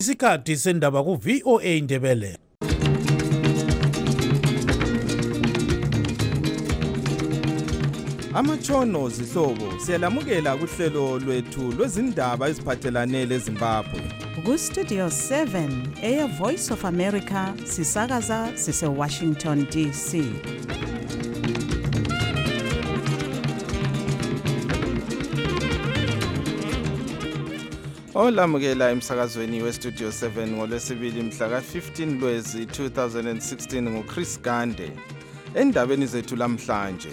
Isikhathi sendaba ku VOA Ndebele. Amatshono zihlobo siyalamukela kuhlelo lwethu lwezindaba eziphathelane leZimbabwe. Ku Studio 7 eya Voice of America sisakaza sise Washington DC. Olamukela emsakazweni we Studio 7 ngolwesibili mhla ka-15 Lwezi 2016 nguChris Gande. Endabeni zethu lamhlanje.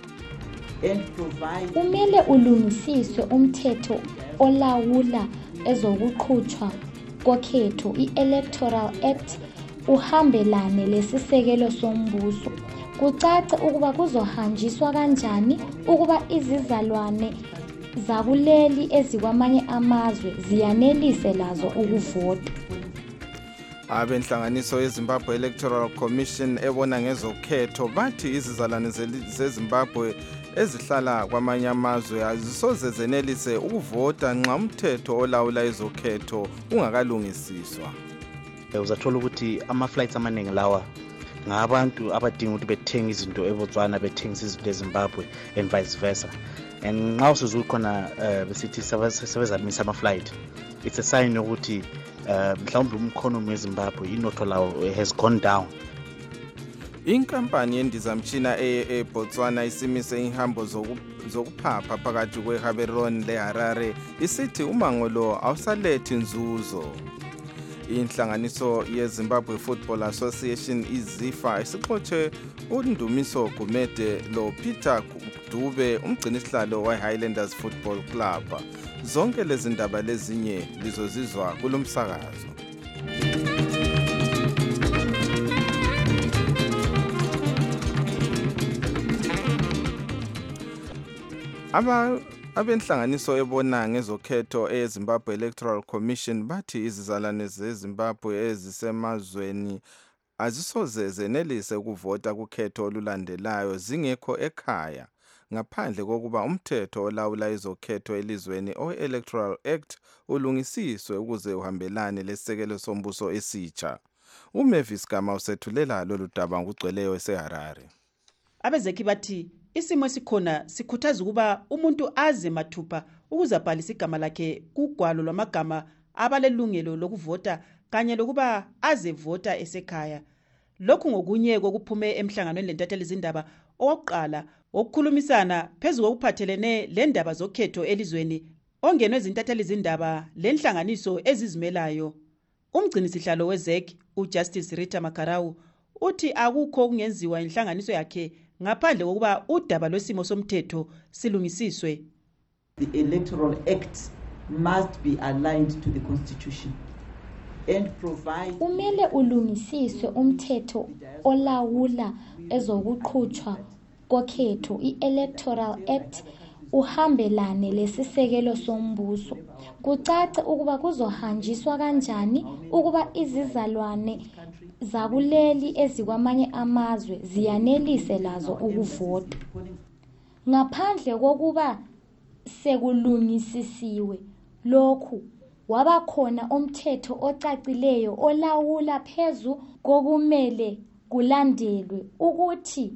Kumele ulungisiswe umthetho olawula ezokuqhutshwa kokhetho i-Electoral Act uhambelane lesisekelo sombuso. Kucace ukuba kuzohanjiswa kanjani ukuba izizalwane zakuleli ezikwamanye amazwe ziyanelise lazo ukuvota. Abenhlanganiso yeZimbabwe Electoral Commission ebona ngezokhetho bathi izizalwane zeZimbabwe ezihlala kwamanye amazwe azisoze zenelise ukuvota nxa umthetho olawula ezokhetho ungakalungisiswa. Uzathola ukuthi ama-flights amaningi lawa ngabantu abadinga ukuthi bethenga izinto eBotswana bethengisa izinto eZimbabwe and vice versa. And nxa usuzukhona besithi sebezamisa ama-flight, it's a sign ukuthi mhlawumbe umkhonomi weZimbabwe inotho lawo has gone down. Inkampani yendizamtshina eBotswana isimise ihambo zokuphapha phakathi kweGaborone leHarare isithi umango lo awusalethi inzuzo. Inhlanganiso yeZimbabwe Football Association iZIFA isixotshe uNdumiso Gumede lo Peter Dube umgcinisihlalo weHighlanders Football Club. Zonke lezi ndaba lezinye lizozizwa kulomsakazo. Abenhlanganiso ebona ngezokhetho eZimbabwe Electoral Commission bathi izizalwane zeZimbabwe ezisemazweni azisoze zenelise ukuvota kukhetho olulandelayo zingekho ekhaya ngaphandle kokuba umthetho olawula izokhetho elizweni o-Electoral Act ulungisiswe ukuze uhambelane lesisekelo sombuso esitsha. uMavis Gama usethulela lolu daba ngugcweleyo eseHarare. Abezeki bathi isimo esikhona sikhuthaza ukuba umuntu aze mathupha ukuze abhalise igama lakhe kugwalo lwamagama abalelungelo lokuvota kanye lokuba aze vota esekhaya. Lokhu ngokunye kokuphume emhlanganweni lentatheli izindaba owokuqala wokukhulumisana phezu kokuphathelene lendaba zokhetho elizweni ongenwe izintatheli izindaba lenhlanganiso ezizimelayo. Umgcinisihlalo weZEC uJustice Rita Makarau uthi akukho okungenziwa inhlanganiso yakhe ngaphandle kokuba udaba lwesimo somthetho silungisiswe. The Electoral Act must be aligned to the Constitution and provide. Kumele ulungisiswe umthetho olawula ezokuqhutshwa kokhetho i-Electoral Act uhambelane lesisekelo sombuso. Kucace ukuba kuzohanjiswa kanjani ukuba izizalwane zakuleli ezikwamanye amazwe ziyanelise lazo ukuvota. Ngaphandle kokuba sekulungisisiwe lokhu, wabakhona umthetho ocacileyo olawula phezu kokumele kulandelwe ukuthi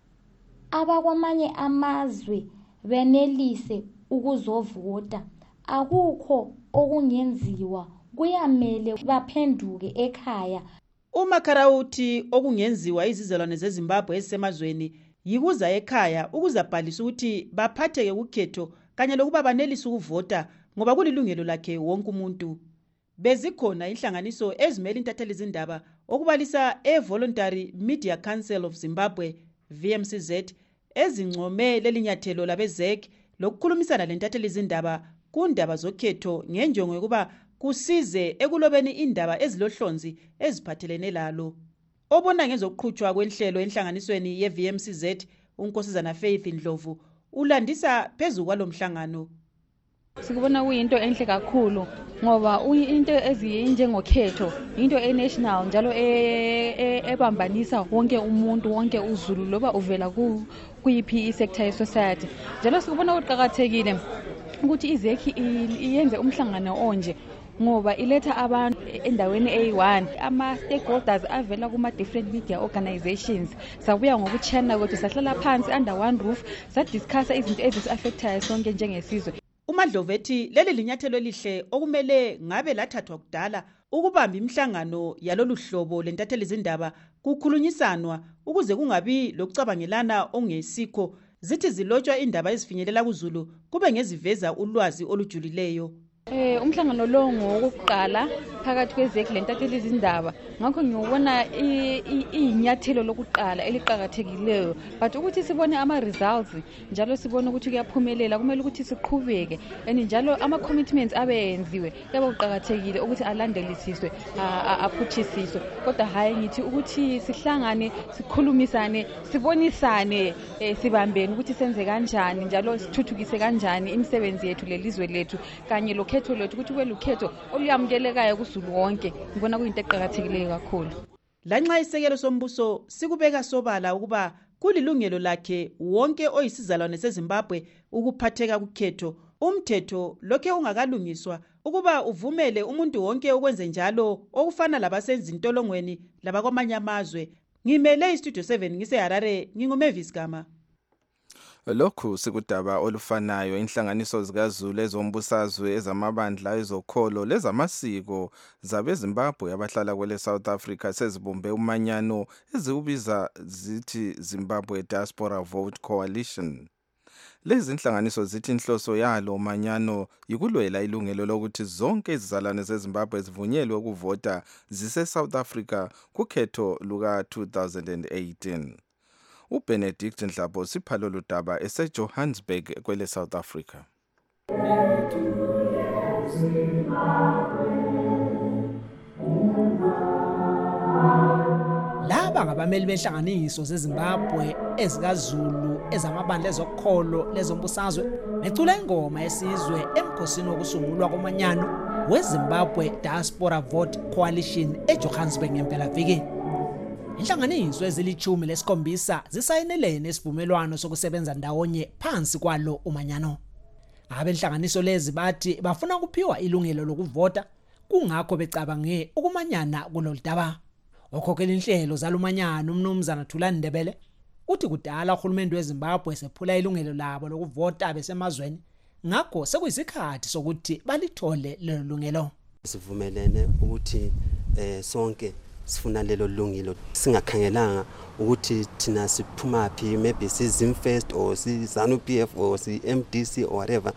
abakwamanye amazwe benelise ukuzovota. Akukho okungenziwa, kuyamele baphenduke ekhaya. uMakarau uthi okungenziwa izizalwane zeZimbabwe ezisemazweni yikuza ekhaya ukuze abhalise ukuthi baphatheke kukhetho kanye lokuba banelise ukuvota ngoba kulilungelo lakhe wonke umuntu. Bezikhona inhlanganiso ezimele intatheli izindaba okubalisa eVoluntary Media Council of Zimbabwe VMCZ ezincome lelinyathelo labeZEC lokukhulumisana lentatheli izindaba kundaba zokhetho ngenjongo yokuba kusize ekulobeni indaba ezilohlonzi eziphathelene lalo. Obona ngezokuqhutshwa kwenhlelo enhlanganisweni yeVMCZ uNkosazana Faith Ndlovu ulandisa phezu kwalomhlangano. Sikubona kuyinto enhle kakhulu ngoba into ezinjengokhetho into enational njalo ebambanisa wonke umuntu wonke uZulu loba uvela kuyiphi isector yesociety. Njalo sikubona kuqhakathekile ukuthi iZEC iyenze umhlangano onje ngoba iletha abantu endaweni A1 ama-stakeholders avela kuma-different media organizations sabuya ngokuchana kwethu sahlala phansi under one roof sadiscussa izinto ezisi-affectayo sonke njengesizwe. uMadlovu ethi leli linyathelo elihle okumele ngabe lathathwa kudala ukubamba imihlangano yalolu hlobo lentatheli zindaba kukhulunyisanwa ukuze kungabi lokucabangelana ongesikho zithi zilotshwa indaba ezifinyelela kuZulu kube ngeziveza ulwazi olujulileyo. Umhlangano lo ngowokuqala phakathi kwezeki lentatheli izindaba ngakho ngiyobona inyathelo lokuqala eliqhakathekileyo but ukuthi sibone ama results njalo sibone ukuthi kuyaphumelela kumele ukuthi siqhubeke and njalo ama commitments abenziwe yaba uqhakathekile ukuthi alandelisiswe aphuthisiswe kodwa hayi ngithi ukuthi sihlangane sikhulumisane sibonisane sibambene ukuthi senze kanjani njalo sithuthukise kanjani imisebenzi yethu lelizwe lethu kanye lokhetho lethu ukuthi kube lukhetho oluyamukelekayo kuZulu wonke ngibona kuyinto eqhakathekileyo kakhulu. Lanxa isekelo sombuso sikubeka sobala ukuba kulilungelo lakhe wonke oyisizalwane seZimbabwe ukuphatheka kukhetho, umthetho lokhe ungakalungiswa ukuba uvumele umuntu wonke ukwenza njalo okufana labasenzi intolongweni labakwamanye amazwe. Ngimele iStudio 7 ngiseHarare nginguMavis Gama. Lokhu sikudaba olufanayo inhlanganiso zikaZulu ezombusazwe ezamabandla ezokholo lezamasiko zabeZimbabwe abahlala kwele South Africa sezibumbe umanyano eziubiza zithi Zimbabwe Diaspora Vote Coalition. Lezi inhlanganiso zithi inhloso yalo manyano yikulwela ilungelo lokuthi zonke izizalwane zeZimbabwe zivunyelwe ukuvota zise South Africa kukhetho luka 2018. uBenedict Nhlapho siphalo ludaba eseJohannesburg kwele South Africa. Laba ngabameli behlanganiso zeZimbabwe ezikaZulu ezamabandla ezokholo lezombusazwe necula ingoma yesizwe emkhosini wokusungulwa komanyano weZimbabwe Diaspora Vote Coalition eJohannesburg ngempela-viki. Inhlanganiso ezilichumi lesikhombisa zisayinelene isivumelwano sokusebenza ndawonye phansi kwalo umanyano. Abenhlanganiso lezi bathi bafuna ukuphiwa ilungelo lokuvota kungakho becabange ukumanyana kulolu daba. Okhokhela inhlelo zalumanyano uMnumzana Thulani Ndebele uthi kudala uhulumende weZimbabwe sephula ilungelo labo lokuvota besemazweni ngakho sekuyisikhathi sokuthi balithole lelo lungelo. Sivumelene ukuthi sonke sifuna lelo lungilo singakhangelanga ukuthi thina siphuma phi maybe siZimfest or siZANU-PF or siMDC or whatever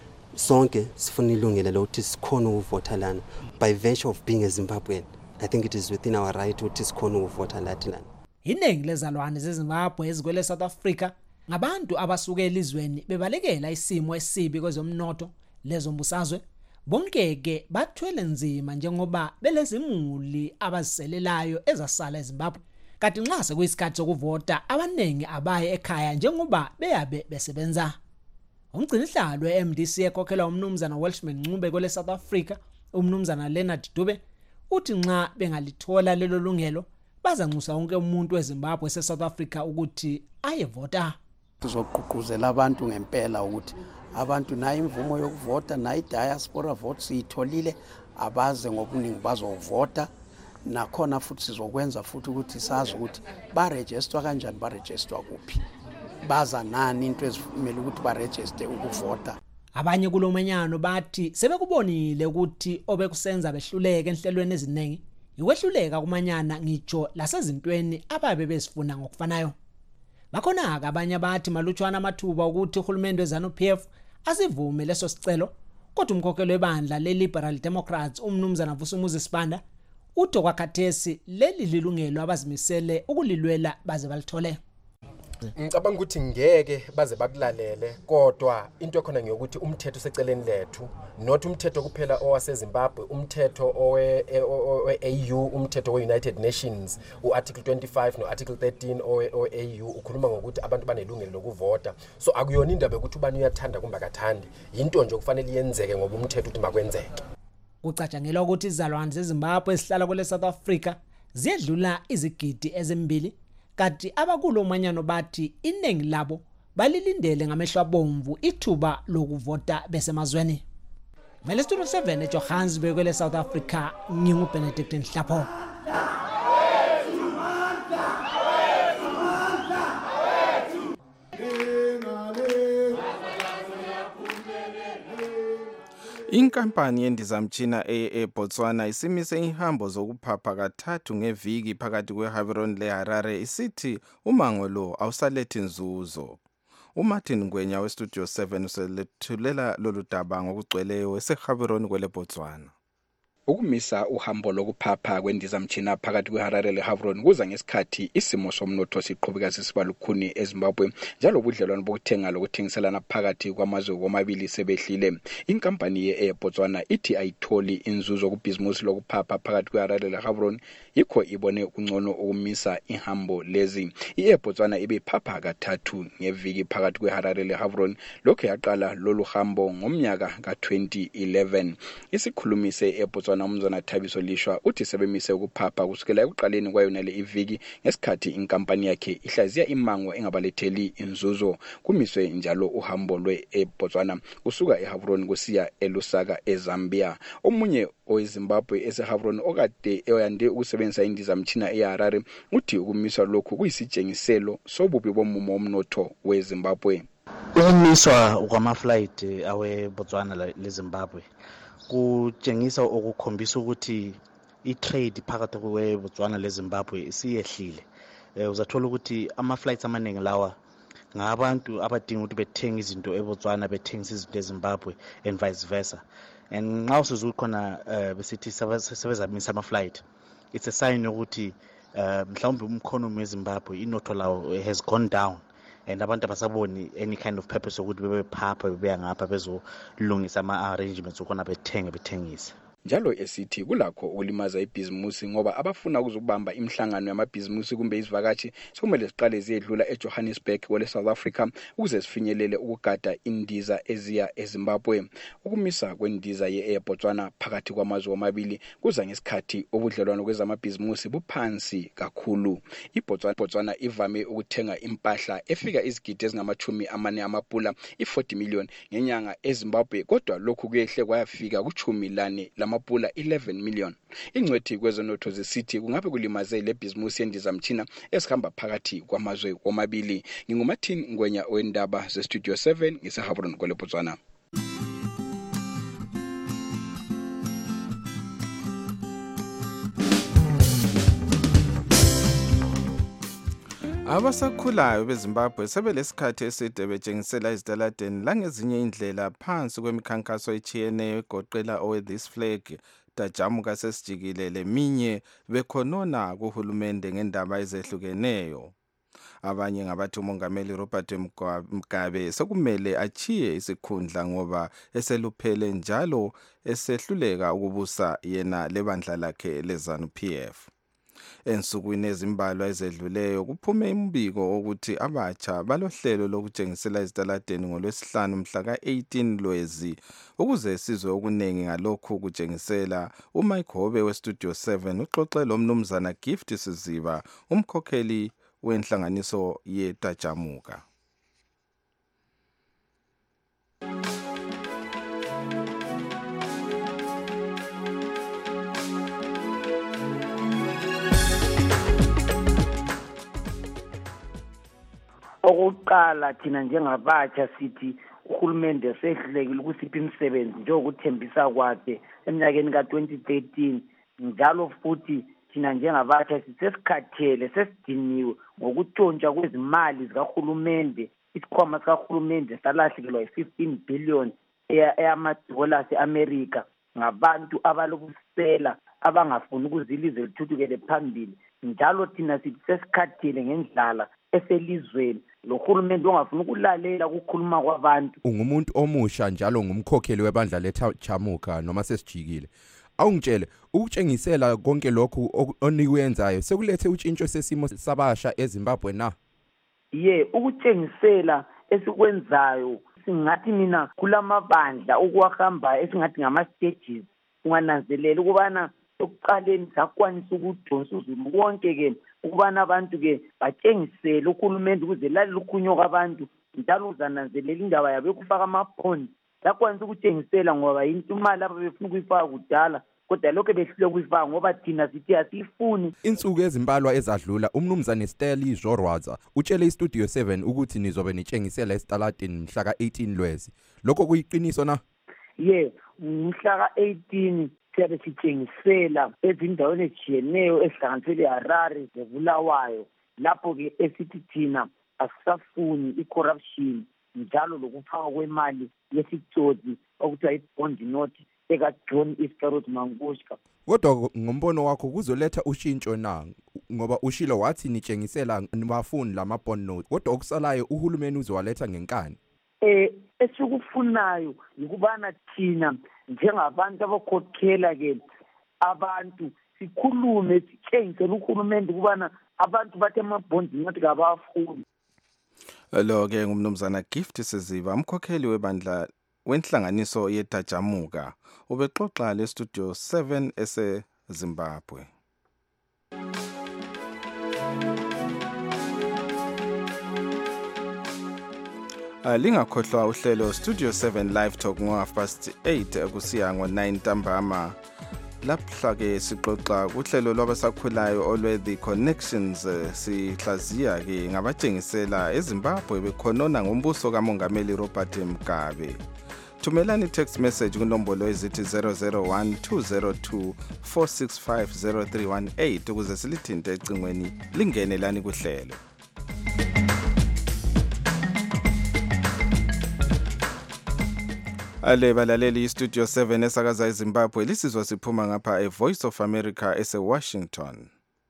sonke sifuna ilungelo lokuthi sikhona ukuvota lana by virtue of being a Zimbabwean. I think it is within our right ukuthi sikhona ukuvota lana. Iningi lezalwane zeZimbabwe ezikwele South Africa ngabantu abasuke elizweni bebalekela isimo esibi kwezomnotho lezombusazwe. Bonkeke bathwele nzima njengoba belezimuli abaziselelayo ezasala eZimbabwe. Kanti nxa sekuyisikhathi sokuvota abanengi abaye ekhaya njengoba beyabe besebenza. Umgcinihlalo weMDC ekhokhelwa uMnumzana Welshman Ncube kwele South Africa, uMnumzana Leonard Dube, uthi nxa bengalithola lelo lungelo bazanxusa wonke umuntu weZimbabwe eseSouth Africa ukuthi ayevota. Sizoqhuquzela abantu ngempela ukuthi abantu nayo imvumo yokuvota nayo diaspora vote siyitholile abaze ngobuningi bazovota nakhona futhi sizokwenza futhi ukuthi sazi ukuthi baregister kanjani baregister kuphi baza nani into ezimele ukuthi baregister ukuvota. Abanye kulomanyano bathi sebekubonile ukuthi obekusenza behluleke enhlelweni eziningi ikwehluleka kumanyana ngitsho lasezintweni ababe bezifuna ngokufanayo. Bakhona abanye bathi malutshwana amathuba ukuthi uhulumende weZANU-PF asivume leso sicelo kodwa umkhokhelo webandla leLiberal Democrats uMnumzana Vusumuzi Sibanda uthi kwakhathesi leli lilungelo abazimisele ukulilwela baze balithole. Ngicabanga ukuthi ngeke baze bakulalele kodwa into ekhona ngiyokuthi umthetho seceleni lethu not umthetho kuphela owaseZimbabwe umthetho owe-AU umthetho we-United Nations uarticle 25 noarticle 13 owe-AU ukhuluma ngokuthi abantu banelungelo lokuvota so akuyona indaba ukuthi ubani uyathanda kumbe akathandi into nje okufanele yenzeke ngoba umthetho uthi makwenzeke. Kucatshangelwa ukuthi izalwane zeZimbabwe esihlala kwele South Africa ziyedlula izigidi ezimbili kanti abakulo manyano bathi iningi labo balilindele ngamehlo abomvu ithuba lokuvota besemazweni. vele studio 7 eJohannesburg kwele South Africa nginguBenedict Nhlapho. Inkampani yendizamtshina eBotswana isimise ihambo zokuphapha kathathu ngeviki phakathi kweHaveron leHarare isithi umango lo awusalethi nzuzo. uMartin Ngwenya westudio 7 uselethulela lolu daba ngokugcweleyo eseHaveron kwele Botswana. Ukumisa uhambo lokuphapha kwendizamtshina phakathi kweHarare leHaveron kuza ngesikhathi isimo somnotho siqhubeka sisiba lukhuni eZimbabwe njalo ubudlelwano bokuthenga lokuthengiselana phakathi kwamazwe womabili sebehlile. Inkampani yeBotswana ithi ayitholi inzuzo kubhizimusi lokuphapha phakathi kweHarare leHaveron yikho ibone kungcono ukumisa ihambo lezi. iBotswana ibephapha kathathu ngeviki phakathi kweHarare leHaveron lokho yaqala lolu hambo ngomnyaka ka2011. Isikhulumi seBotswana uMzana Thabiso Lishwa uthi sebemise ukuphapha kusukela ekuqaleni kwayona le iviki ngesikhathi inkampani yakhe ihlaziya imango engabaletheli inzuzo. Kumiswe njalo uhambo lweBotswana kusuka eHaveron kusiya eLusaka eZambia. Omunye oweZimbabwe eseHaveron okade eyande ukusebenzisa indizamtshina eHarare uthi ukumiswa lokhu kuyisitshengiselo sobubi bomumo womnotho weZimbabwe. Ukumiswa kwama-flight aweBotswana leZimbabwe kutshengisa ukukhombisa ukuthi i-trade phakathi kweBotswana leZimbabwe isiyehlile. Uzathola ukuthi ama-flights amaningi lawa ngabantu abadinga ukuthi bethenga izinto eBotswana bethengisa izinto eZimbabwe and vice versa. And nxa usukhona besithi sebezamisa ama-flight, it's a sign ukuthi mhlawumbe umkhonomi weZimbabwe inotho lawo has gone down. And abantu abasaboni any kind of purpose ukuthi bebephapha bebeya ngapha bezolungisa ama-arrangements ukona bethengisa. Njalo esithi kulakho ukulimaza ibhizimusi ngoba abafuna ukuzobamba imihlangano yamabhizimusi kumbe izivakashi sokumele siqale ziyedlula eJohannesburg kwele South Africa ukuze sifinyelele ukugada indiza eziya eZimbabwe. Ukumisa kwendiza yeBotswana phakathi kwamazwe womabili kuza ngesikhathi ubudlelwano kwezamabhizimusi buphansi kakhulu. iBotswana ivame ukuthenga impahla efika izigidi ezingama-40 amapula i-40 million ngenyanga eZimbabwe, kodwa lokhu kuyehle kwayafika ku-14 lamapula 11 million. Ingcwethi kwezonotho zesithi kungabe kulimaze le bhizimusi yendizamtshina esihamba phakathi kwamazwe womabili. NginguMartin Ngwenya wendaba zestudio 7 ngiseHaveron kwele Botswana. Abasakhulayo beZimbabwe sebelesikhathi eside betshengisela izitaladeni langezinye indlela phansi kwemikhankaso etshiyeneyo egoqela owe-This Flag, Tajamuka sesijikile leminye bekhonona kuhulumende ngendaba ezehlukeneyo. Abanye ngabathi uMongameli Robert Mugabe sekumele achiye isikhundla ngoba eseluphele njalo esehluleka ukubusa yena lebandla lakhe leZANU-PF. Ensukwini ezimbalwa ezedluleyo kuphume umbiko ukuthi abatsha balohlelo lokutshengisela izitaladeni ngoLwesihlanu mhla ka-18 Lwezi ukuze sizwe okunengi ngalokhu kutshengisela. uMike Hobe westudio 7 uxoxe lomnumzana Gift Siziba, umkhokheli wenhlanganiso yeTajamuka. Okokuqala thina njengabatsha sithi uhulumende sehlulekile ukusipha imisebenzi njengokuthembisa kwakhe eminyakeni ka-2013. Njalo futhi thina njengabatsha sisesikhathele sesidiniwe ngokutshontshwa kwezimali zikahulumende. Isikhwama sikahulumende salahlekelwa yi-15 billion eyama-dollars e-America ngabantu abalobusela abangafuni ukuze ilizwe lithuthukele phambili. Njalo thina sisesikhathele ngendlala eselizweni lo hulumende ongafuna ukulalela ukukhuluma kwabantu. Ungumuntu omusha njalo ngumkhokheli webandla leTajamuka noma sesijikile. Awungitshele ukutshengisela konke lokhu onikwenzayo sekulethe utshintsho sesimo sabasha eZimbabwe na? Ukutshengisela esikwenzayo singathi mina kulamabandla ukuwahamba esingathi ngama-stages. Ungananzelela ukubana okuqaleni sakwanisa ukudonsa uzulu wonke ukubana abantu batshengisele uhulumende ukuze lalela ukhunyo kwabantu. Njalo uzananzelela indaba yabo yokufaka amaphondi yakwanisa ukutshengisela ngoba into imali lapho befuna ukuyifaka kudala kodwa lokho behlule ukuyifaka ngoba thina sithi asiyifuni. Insuku ezimbalwa ezadlula umnumzane Stanley Jorwaza utshele iStudio 7 ukuthi nizobe nitshengisela esitaladini mhla ka-18 Lwezi. Lokho kuyiqiniso na? Yes, mhla ka-18 siyabe sitshengisela ezindaweni ezijiyeneyo ezihlanganisele Harare zeBulawayo. Lapho-ke esithi thina asisafuni i-corruption njalo lokufaka kwemali yesitsotsi okuthiwa i-bond note eka-John Iscariot Mangushka. Kodwa ngombono wakho kuzoletha ushintsho na ngoba ushilo wathi nitshengisela nibafuni lama-bond note kodwa okusalayo uhulumeni uzowaletha ngenkani? Esikufunayo yikubana thina njengabantu abakhokhela-ke abantu sikhulume sitshengisele uhulumende ukubana abantu bathe ama-bond note kabafuni. Lo-ke ngumnumzana Gift Siziba umkhokheli webandla wenhlanganiso yeTajamuka ubexoxa leStudio 7 eseZimbabwe. Lingakhohlwa uhlelo Studio 7 Live Talk ngo-8:30 kusiya ngo-9 ntambama. Lapha-ke sixoxa kuhlelo lwabasakhulayo olwe-The Connections sihlaziya-ke ngabatshengisela eZimbabwe bekhonona ngombuso kaMongameli Robert Mugabe. Thumelani text message kunombolo ezithi 001-202-465-0318 ukuze silithinte ecingweni lingene lani kuhlelo. Balaleli iStudio 7 esakaza eZimbabwe lisizwa siphuma ngapha eVoice of America eseWashington.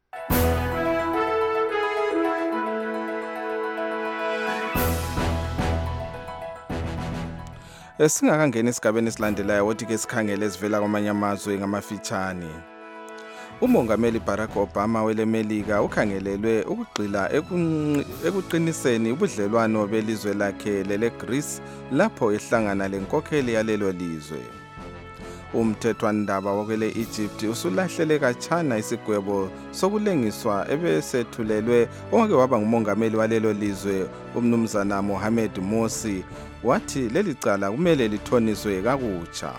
Singakangena esigabeni esilandelayo wothi-ke sikhangele ezivela kwamanye amazwe ngamafitshane. Umongameli Barack Obama welemelika ukhangelelwe ukugxila ekuqiniseni ubudlelwano belizwe lakhe leleGreece lapho ehlangana lenkokheli yalelo lizwe. Umthethwandaba wakwele Egypt usulahlele kachana isigwebo sokulengiswa ebesethulelwe owake waba ngumongameli walelo lizwe umnumzana Mohamed Morsi wathi leli cala kumele lithoniswe kakutsha.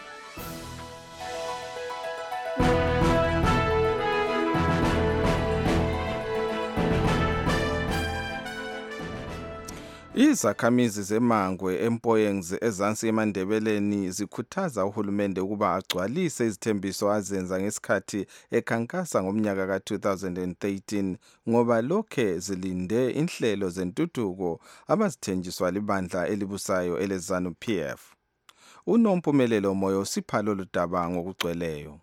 Izakhamizi zeMangwe eMpoyengs ezansi eMandebeleni zikhuthaza uhulumende ukuba agcwalise izithembiso azenza ngesikhathi ekhankasa ngomnyaka ka-2013 ngoba lokhe zilinde inhlelo zentuthuko abazithenjiswa libandla elibusayo eleZANU-PF. Unompumelelo Moyo usipha lolu daba ngokugcweleyo.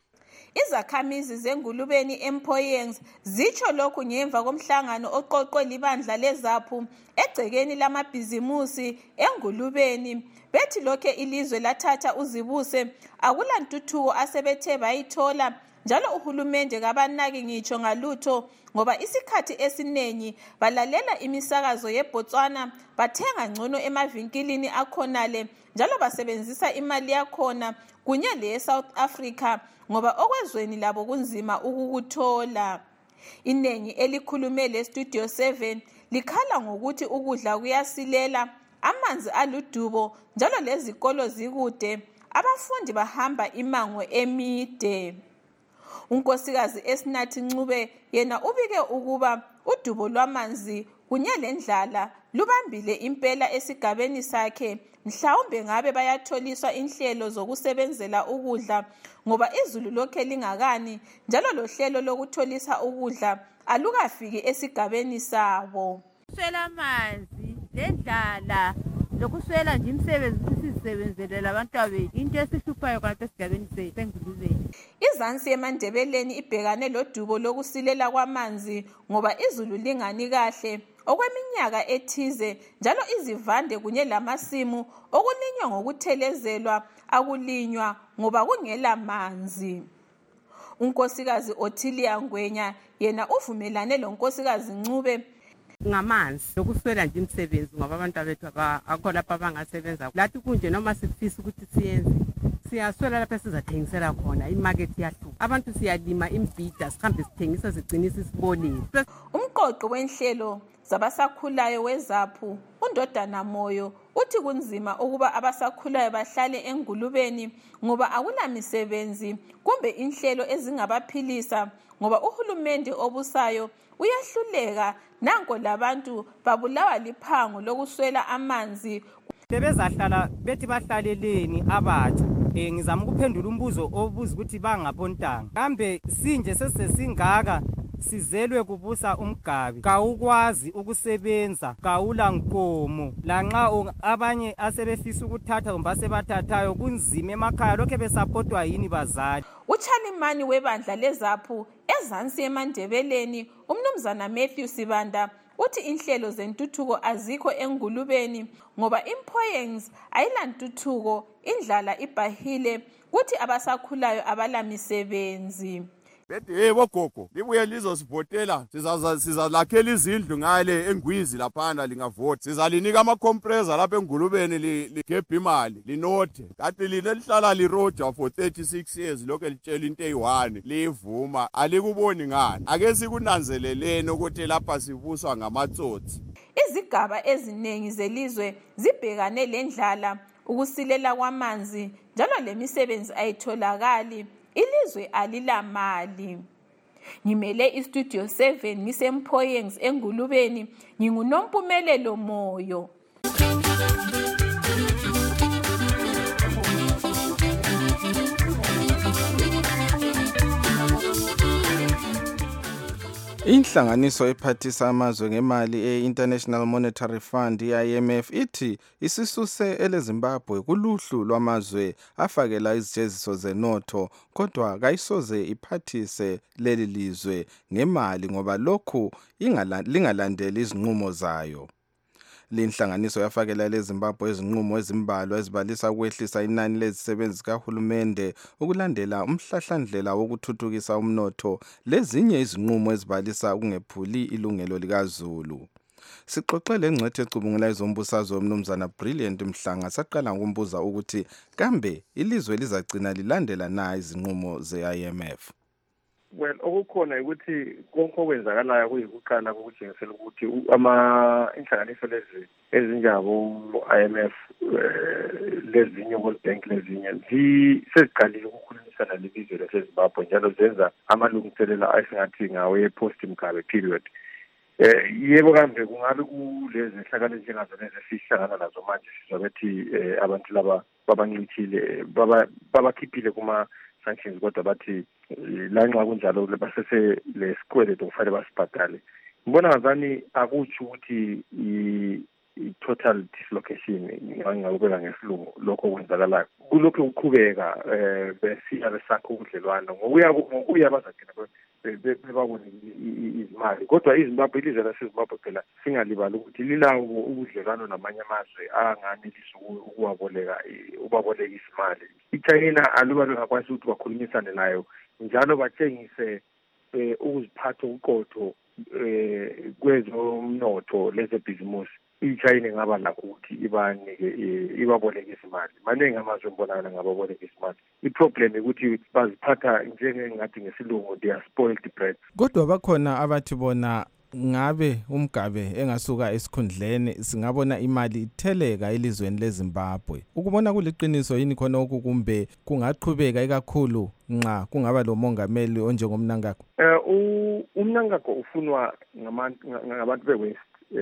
Izakhamizi zengulubeni eMpoyengs zitsho lokhu ngemva komhlangano oqoqwe libandla leZAPU egcekeni lamabhizimusi engulubeni. Bethi lokhe ilizwe lathatha uzibuse akulantuthuko asebethe bayithola njalo uhulumende kabanaki ngitsho ngalutho ngoba isikhathi esinengi balalela imisakazo yeBotswana bathenga ngcono emavinkilini akhonale njalo basebenzisa imali yakhona kunye leSouth Africa ngoba okwezweni labo kunzima ukukuthola. Inengi elikhulume leStudio 7 likhala ngokuthi ukudla kuyasilela, amanzi aludubo njalo lezikolo zikude, abafundi bahamba imango emide. Unkosikazi Esnathi Ncube yena ubike ukuba udubo lwamanzi kunye lendlala lubambile impela esigabeni sakhe. Mhlawumbe ngabe bayatholiswa inhlelo zokusebenzela ukudla ngoba izulu lokhe lingakani njalo lohlelo lokutholisa ukudla alukafiki esigabeni sabo. Kuswela amanzi lendlala lokuswela nje imisebenzi sisebenzele labantu abethu into esihluphayo kanti esigabeni sengulubeni. Izansi eMandebeleni ibhekane lodubo lokusilela kwamanzi ngoba izulu lingani kahle okweminyaka ethize njalo izivande kunye lamasimu okulinywa ngokuthelezelwa akulinywa ngoba kungela manzi. Unkosikazi Othilia Ngwenya yena uvumelane lonkosikazi Ncube ngamanzi lokuswela nje imisebenzi ngoba abantu abethu akho lapha abangasebenza. Lathi kunje noma sifisa ukuthi siyenze siyaswela lapha sizathengisela khona imarket yahluka. Abantu siyalima imbhida sihambe sithengisa sigcinisa isibolile. Umqoqo wenhlelo zabasakhulayo weZAPU uNdodana Moyo uthi kunzima ukuba abasakhulayo bahlale engulubeni ngoba akulamisebenzi kumbe inhlelo ezingabaphilisa ngoba uhulumende obusayo uyahluleka nanko labantu babulawa liphango lokuswela amanzi. Bebezahlala bethi bahlaleleni abatsha. Ngizama ukuphendula umbuzo obuza ukuthi bangabontanga. Kambe sinje sesingaka sizelwe kubusa umgabi. Kawukwazi ukusebenza, kawula nkomo. Lanxa abanye asebefisa ukuthatha kumbe sebathathayo kunzima emakhaya lokho besapotwa yini bazali. Uchalimani webandla lezaphu ezansi eMandebeleni umnumzana Matthew Sibanda uthi inhlelo zentuthuko azikho engulubeni ngoba impoyens ayilantuthuko, indlala ibhahile, kuthi abasakhulayo abalamisebenzi. Bethi yebo gogo libuye lizosivotela sizalakhela izindlu ngale engwizi laphana lingavota sizalinika ama compressor lapha engulubeni ligebha imali linothe kanti lina lihlala liroja for 36 years lokho litshela into eyi1 livuma alikuboni ngani ake sikunanzeleleni ukuthi lapha sibuswa ngamatsotsi. Izigaba eziningi zelizwe zibhekane lendlala, ukusilela kwamanzi njalo lemisebenzi ayitholakali. Ilizwe alilamali. Ngimele istudio 7 ngisempoyens engulubeni, nginguNompumelelo Moyo. Inhlanganiso ephathisa amazwe ngemali e-International Monetary Fund IMF ithi isisuse eleZimbabwe kuluhlu lwamazwe afakela izijeziso zenotho kodwa kayisoze iphathise leli lizwe ngemali ngoba lokhu lingalandeli izinqumo zayo. Linhlanganiso yafakela leZimbabwe izinqumo ezimbalwa ezibalisa ukwehlisa inani lezisebenzi kahulumende ukulandela umhlahlandlela wokuthuthukisa umnotho lezinye izinqumo ezibalisa ukungephuli ilungelo likaZulu. Sixoxele ngcwethe ecubungula izombusazwe umnumzana Brilliant Mhlanga saqala ngokumbuza ukuthi kambe ilizwe lizagcina lilandela na izinqumo ze-IMF. Well, okukhona ukuthi konke okwenzakalayo kuyikuqala kokutshengisela ukuthi inhlanganiso lezi ezinjabo IMF lezinye World Bank lezinye seziqalile ukukhulumisana lelizwe laseZimbabwe njalo zenza amalungiselelo asingathi ngawe post Mugabe period. Yebo kambe kungabe kulezi nhlakalo njengazo lezi esihlangana nazo manje sizwa bethi abantu laba babancithile babakhiphile kuma sanctions kodwa bathi lanxa kunjalo basese lesikweleto kufanele basibhadale. Ngibona ngazani akutsho ukuthi i-total dislocation ngingakubeka ngesilungu lokho kwenzakalayo kulokho ukuqhubeka besiya besakha ubudlelwano ngokuya bazagcina bebabone izimali kodwa iZimbabwe ilizwe laseZimbabwe phela singalibali ukuthi lilawo ubudlelwano namanye amazwe anganelisa ukubaboleka isimali. iChina aluba bengakwazi ukuthi bakhulumisane nayo njalo batshengise ukuziphatha uqotho kwezomnotho lezebhizimusi. iChina ingaba lakho ukuthi ibaboleke izimali. Maningi amazwe mbonakala ngababoleka izimali. Iproblem ukuthi baziphatha njengengathi ngesilungu they are spoiled brats. Kodwa bakhona abathi bona ngabe uMgabe engasuka esikhundleni singabona imali itheleka elizweni leZimbabwe. Ukubona kuliqiniso yini khona kumbe kungaqhubeka ikakhulu nxa kungaba lo mongameli onjengomNangagwa? uMnangagwa ufunwa ngabantu beWest.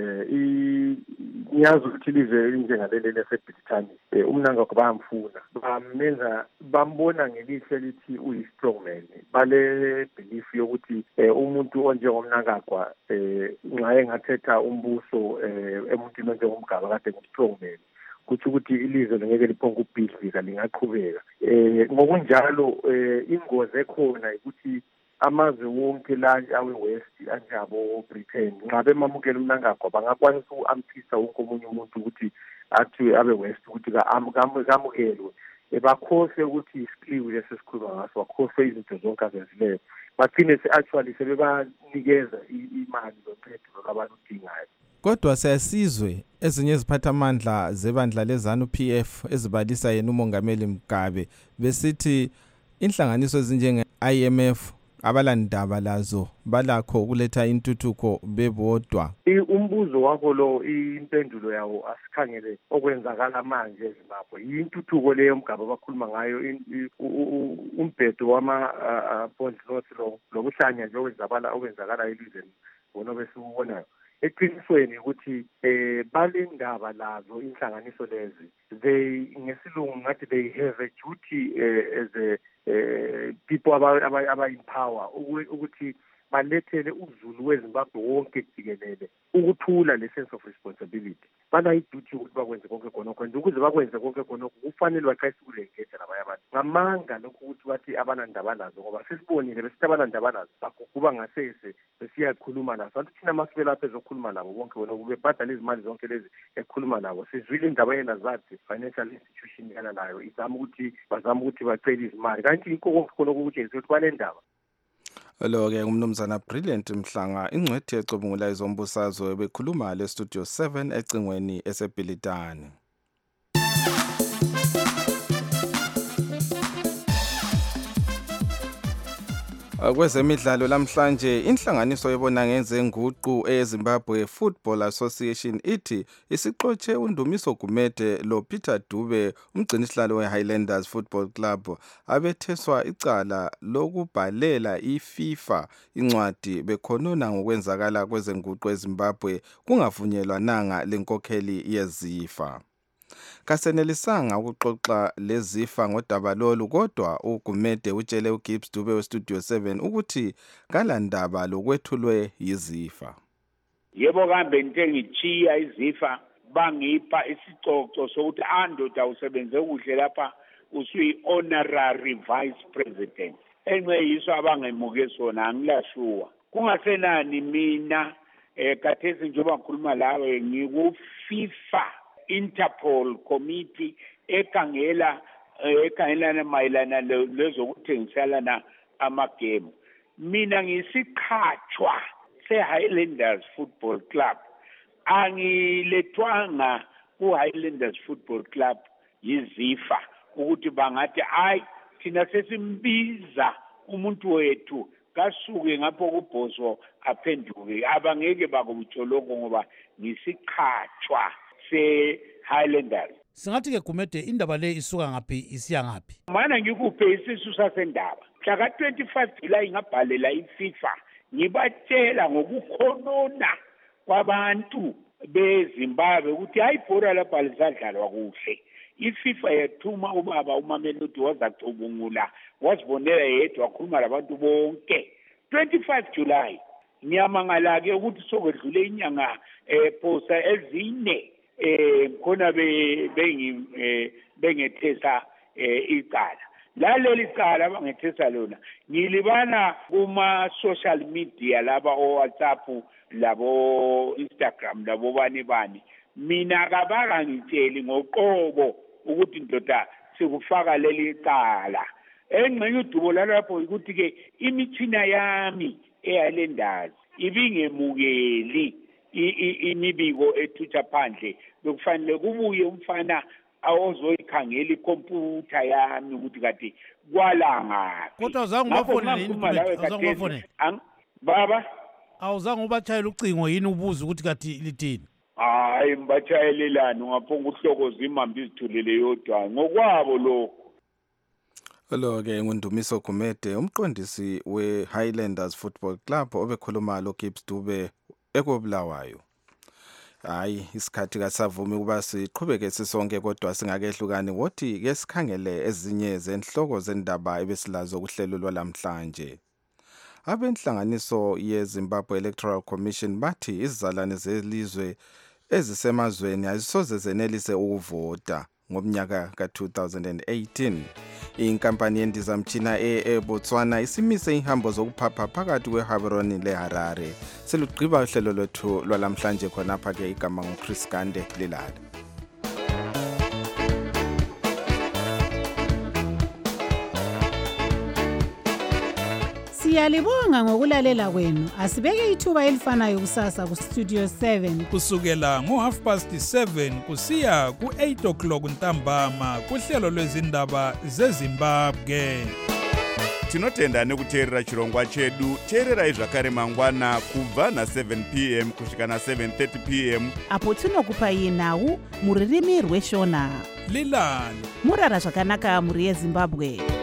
Ngiyazi ukuthi ilizwe elinjengaleli laseBrithani uMnangagwa bayamfuna bamenza bambona ngelihlo elithi uyi-strongman bale belief yokuthi umuntu onjengomNangagwa nxa engathetha umbuso emuntwini onjengomGaba kade ngu-strongman kuthi ukuthi ilizwe lingeke liphonge ukubhidlika lingaqhubeka. Ngokunjalo ingozi ekhona ukuthi amazwe wonke la awe-West anjabo Britain nxa bemamukela uMnangagwa bangakwanisa uku-amphisa wonke omunye umuntu ukuthi athi abe-West ukuthi kamukelwe bakhohlwe ukuthi isikliwi lesesikhuluma ngaso bakhohlwe izinto zonke azenzileyo bagcine actually sebebanikeza imali lomphedolo abaludingayo. Kodwa siyasizwe ezinye iziphathamandla zebandla leZANU-PF ezibalisa yena umongameli Mugabe besithi inhlanganiso ezinjenge IMF abalandaba lazo balakho ukuletha intuthuko bebodwa? Umbuzo wakho lo impendulo yawo asikhangele okwenzakala manje eZimbabwe. Intuthuko leyo mgaba abakhuluma ngayo umbhedo wama-point notes lokuhlanya nje okwenzakala elizweni bona besikubonayo. Eqinisweni ukuthi balendaba lazo inhlanganiso lezi, ngesilungu ngathi they have a duty as a people aba-in-power ukuthi balethele uzulu weZimbabwe wonke jikelele ukuthula le-sense of responsibility. Banayiduty ukuthi bakwenze konke khonokho, and ukuze bakwenze konke khonokho kufanele baqayise ukulengeza nabanye abantu. Ngamanga lokhu ukuthi bathi abanandaba nazo, ngoba sesibonile besithi abanandaba nazo baguguba ngasese besiyakhuluma nazo. Anti thina masibe lapha ezokhuluma nabo bonke khonokho bebhadala izimali zonke lezi ekhuluma nabo. Sizwile indaba yena zathi financial institution yana nayo bazama ukuthi bacele izimali. Kanti konke khonokho ukutshengisa ukuthi banendaba. Lo-ke umnumzana Brilliant Mhlanga, ingcwethi ecubungula izombusazwe, bekhuluma le Studio 7 ecingweni eseBhilitane. Kwezemidlalo lamhlanje, inhlanganiso yebona ngezenguqu eZimbabwe Football Association ithi isixotshe uNdumiso Gumede lo Peter Dube, umgcinisihlalo weHighlanders Football Club, abetheswa icala lokubhalela iFIFA incwadi bekhonona ngokwenzakala kwezenguqu eZimbabwe kungavunyelwananga lenkokheli yeZIFA. Kasenelisanga ukuxoxa leZIFA ngodaba lolu, kodwa uGumede utshele uGibbs Dube weStudio 7 ukuthi kalandaba lokwethulwe yiZIFA. Yebo kambe ngichiya iZIFA bangipha isicoco sokuthi andoda usebenze kuhle lapha usuyi-honorary vice president. Enceyiso abangemuke sona angilashuwa. Kungasenani mina kathesi njengoba ngikhuluma lawe ngiku-FIFA Interpol committee ekhangelana mayelana lezokuthengiselana amagame. Mina ngisiqhatshwa seHighlanders Football Club. Angilethwanga kuHighlanders Football Club yiZIFA ukuthi bangathi hayi thina sesimbiza umuntu wethu kasuke ngapho kubhoso aphenduke. Abangeke bakutsho lokho ngoba ngisiqhatshwa se-Highlanders. Singathi ke Gumede indaba le isuka ngaphi isiya ngaphi? Mana ngikuphe isisu sasendaba. Mhla ka-25 July ngabhalela iFIFA ngibatshela ngokukhonona kwabantu beZimbabwe ukuthi hayi ibhora lapha lisadlalwa kuhle. iFIFA yathuma ubaba uMamelodi wazacubungula wasibonela yedwa wakhuluma labantu bonke. 25 July ngiyamangala-ke ukuthi sokwedlule inyanga phosa ezine khona bengethesa icala. Laleli cala bangethesa lona ngilibana kuma-social media laba o-WhatsApp labo Instagram labo bani. Mina kabangangitsheli ngoqobo ukuthi ndoda sikufaka leli cala. Engxenye udubo lalapho ukuthi-ke imithina yami eyalendazi ibingemukeli imibiko ethutha phandle. Bekufanele kubuye umfana awozoyikhangela ikhompyutha yami ukuthi kade kwalangaphi. Kodwa uzange ubafonele yini? Baba awuzange ubatshayela ucingo yini ubuza ukuthi kade lithini? Hayi mbatshayelelani ungaphonga uhlokoza imambi izithulele yodwa ngokwabo lokho. Lo-ke nguNdumiso Gumede, umqondisi we-Highlanders Football Club obekhuluma loGibbs Dube ekobulawayo. Hayi isikhathi kasavumi ukuba siqhubeke sisonke, kodwa singakehlukani wothi ke sikhangele ezinye zenhloko zendaba ebesilazo kuhlelo lwalamhlanje. Abenhlanganiso yeZimbabwe Electoral Commission bathi izizalwane zelizwe ezisemazweni azisoze zenelise ukuvota ngomnyaka ka-2018. Inkampani yendizamtshina eBotswana isimise ihambo zokuphapha phakathi kweHaberoni leHarare. Selugqiba uhlelo lwethu lwalamhlanje khonapha ke igama nguChris Gande lilala. Siyalibonga ngokulalela kwenu. Asibeke ithuba elifanayo kusasa ku Studio 7 kusukela ngo7:30 kusiya ku8 o'clock ntambama kuhlelo lwezindaba zeZimbabwe. tinotenda nekuteerera chirongwa chedu. Teererai zvakare mangwana kubva na7 p.m. kusvika na7:30 p.m. apo tinokupai nhau muririmi rweshona. Lilani murara zvakanaka muri yeZimbabwe.